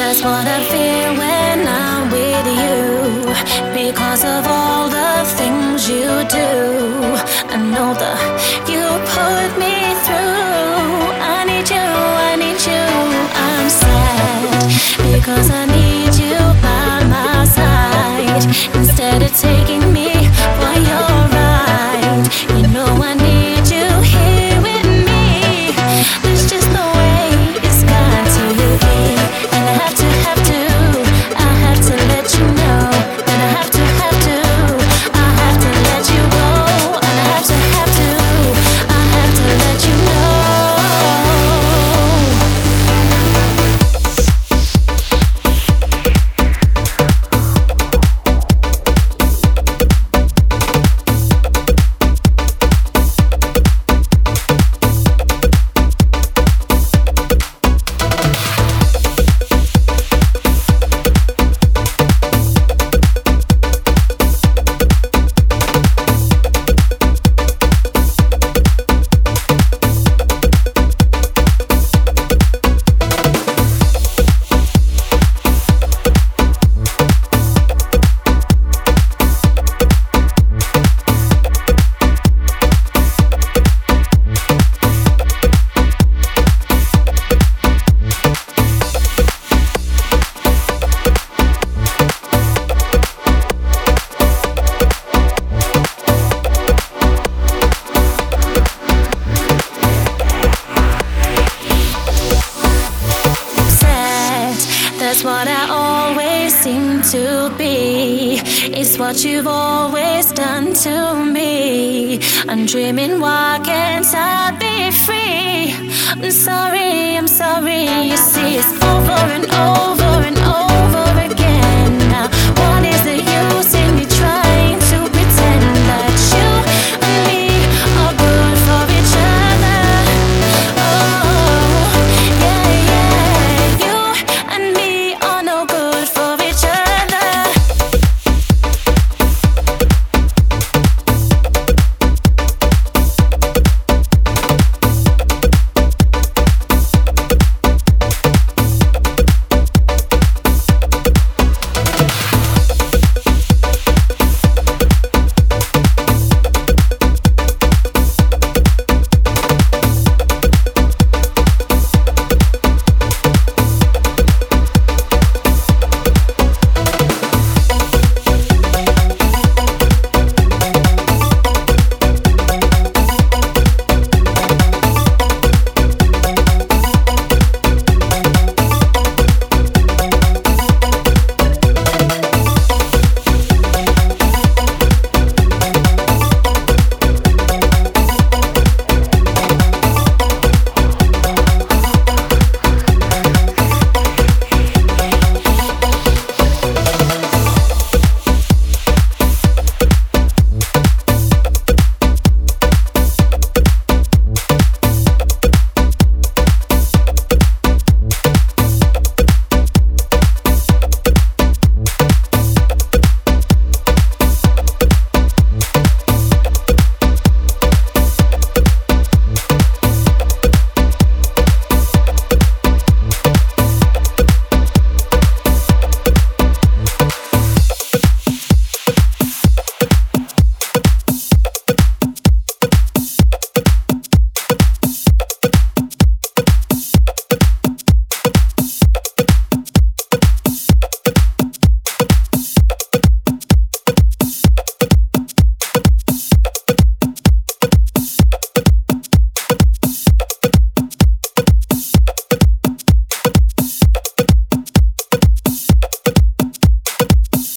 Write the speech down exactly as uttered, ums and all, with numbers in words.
That's what I feel when I'm with you. Because of all the things you do, I know that you put me through. I need you, I need you. I'm sad because I need you by my side. Instead of taking me for your ride, you know I need you here with me. There's just no way it's got to be. And I have to, have to, I have to let you know that I have to, have to, I have to let you go. And I have to, have to, I have to let you know. That's what I always seem to be. It's what you've always done to me. I'm dreaming, why can't I be free? I'm sorry, I'm sorry, you see it's